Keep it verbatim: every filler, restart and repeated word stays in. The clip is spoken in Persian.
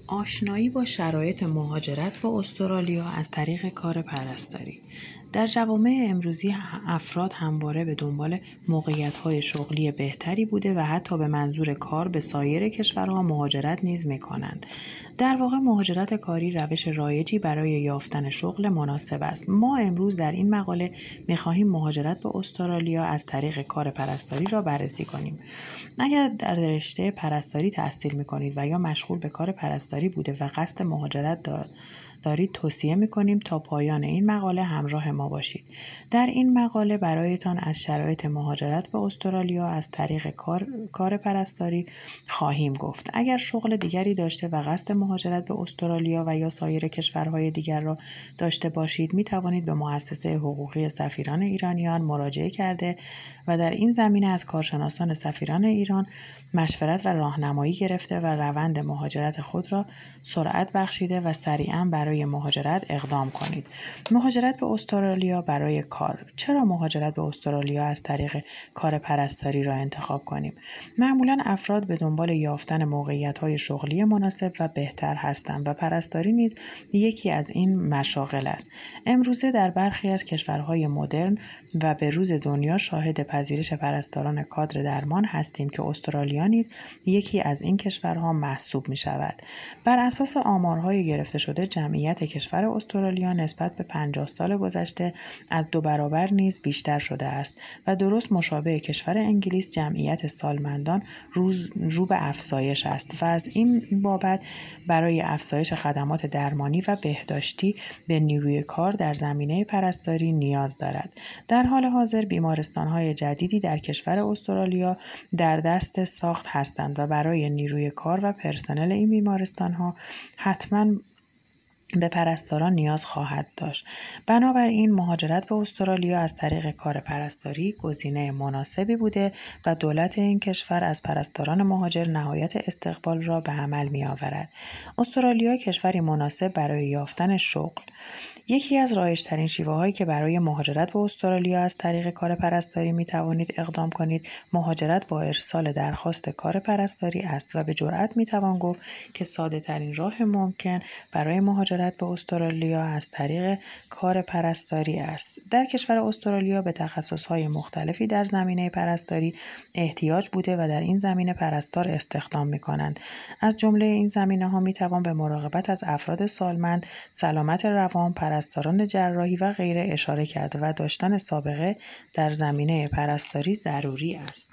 آشنایی با شرایط مهاجرت به استرالیا از طریق کار پرستاری. در جوامع امروزی افراد همواره به دنبال موقعیت‌های شغلی بهتری بوده و حتی به منظور کار به سایر کشورها مهاجرت نیز می‌کنند. در واقع مهاجرت کاری روش رایجی برای یافتن شغل مناسب است. ما امروز در این مقاله می‌خواهیم مهاجرت به استرالیا از طریق کار پرستاری را بررسی کنیم. اگر در رشته پرستاری تحصیل می‌کنید و یا مشغول به کار پرستاری بوده و قصد مهاجرت دارید، توصیه می‌کنیم تا پایان این مقاله همراه ما باشید. در این مقاله برایتان از شرایط مهاجرت به استرالیا از طریق کار, کار پرستاری خواهیم گفت. اگر شغل دیگری داشته و قصد مهاجرت به استرالیا و یا سایر کشورهای دیگر را داشته باشید، می توانید به مؤسسه حقوقی سفیران ایرانیان مراجعه کرده و در این زمینه از کارشناسان سفیران ایران مشورت و راهنمایی گرفته و روند مهاجرت خود را سرعت بخشیده و سریعاً برای مهاجرت اقدام کنید. مهاجرت به استرالیا برای کار. چرا مهاجرت به استرالیا از طریق کار پرستاری را انتخاب کنیم؟ معمولاً افراد به دنبال یافتن موقعیت‌های شغلی مناسب و بهتر هستند و پرستاری نیز یکی از این مشاغل است. امروزه در برخی از کشورهای مدرن و به روز دنیا شاهد پذیرش پرستاران کادر درمان هستیم که استرالیا نیز یکی از این کشورها محسوب می شود. بر اساس آمارهای گرفته شده جمعیت کشور استرالیا نسبت به پنجاه سال گذشته از دو برابر نیز بیشتر شده است و درست مشابه کشور انگلیس جمعیت سالمندان روز رو به افزایش است و از این بابت برای افزایش خدمات درمانی و بهداشتی به نیروی کار در زمینه پرستاری نیاز دارد. در حال حاضر بیمارستان‌های جدیدی در کشور استرالیا در دست ساخت هستند و برای نیروی کار و پرسنل این بیمارستان‌ها حتماً به پرستاران نیاز خواهد داشت. بنابراین مهاجرت به استرالیا از طریق کار پرستاری گزینه مناسبی بوده و دولت این کشور از پرستاران مهاجر نهایت استقبال را به عمل می آورد. استرالیا کشوری مناسب برای یافتن شغل. یکی از رایج‌ترین شیوه‌هایی که برای مهاجرت به استرالیا از طریق کار پرستاری می توانید اقدام کنید، مهاجرت با ارسال درخواست کار پرستاری است و به جرئت می توان گفت که ساده‌ترین راه ممکن برای مهاجرت به استرالیا از طریق کار پرستاری است. در کشور استرالیا به تخصص‌های مختلفی در زمینه پرستاری احتیاج بوده و در این زمینه پرستار استخدام می‌کنند. از جمله این زمینه‌ها می‌توان به مراقبت از افراد سالمند، سلامت روان، پرستاران جراحی و غیره اشاره کرد و داشتن سابقه در زمینه پرستاری ضروری است.